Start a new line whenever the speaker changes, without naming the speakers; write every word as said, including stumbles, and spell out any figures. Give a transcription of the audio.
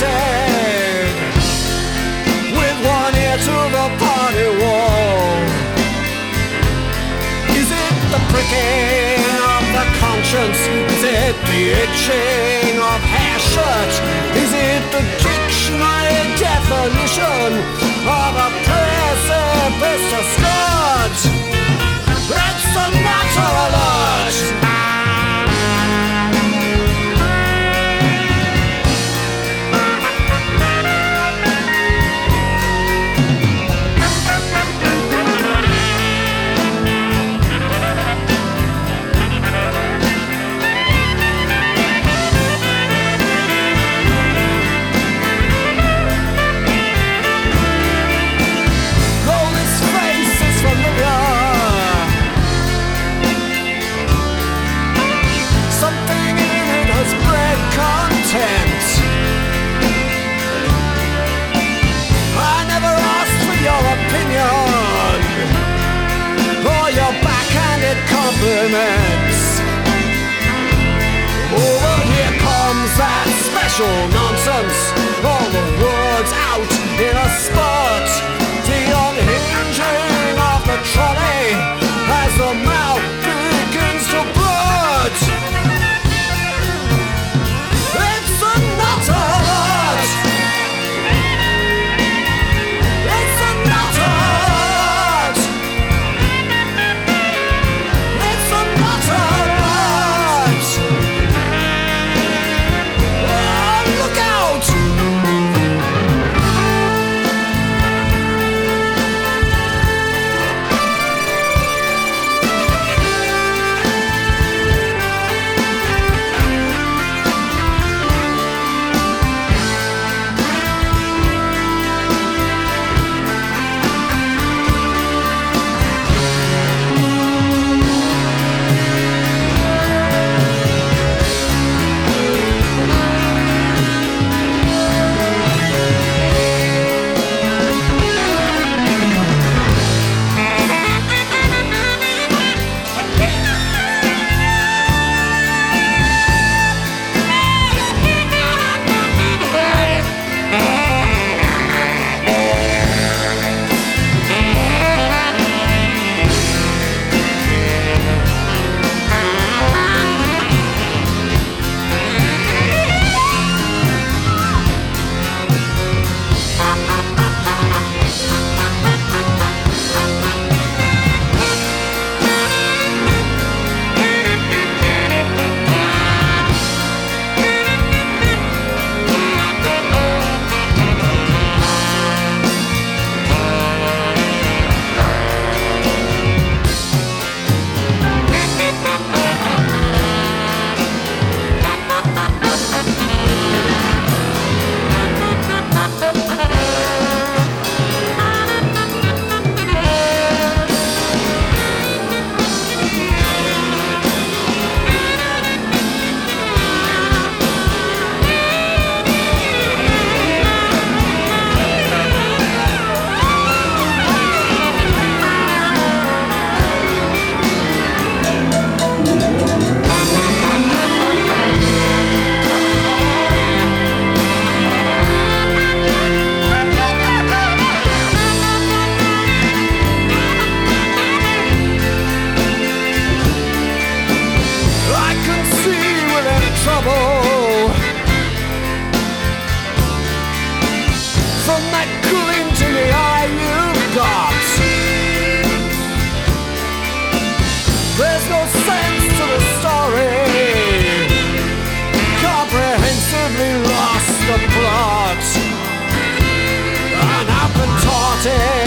seated with one ear to the party wall. Is it the pricking of the conscience? Is it the itching of hair shirt? Is it the dictionary definition of a precipice to skirt? It's the matter alert. For your backhanded compliments. Oh, well, here comes that special nonsense. All the words out in a spurt. The unhinging of the trolley as the mouth begins to blurt. It's a nutter alert. It's a nutter.
The plot, and I've been taught it.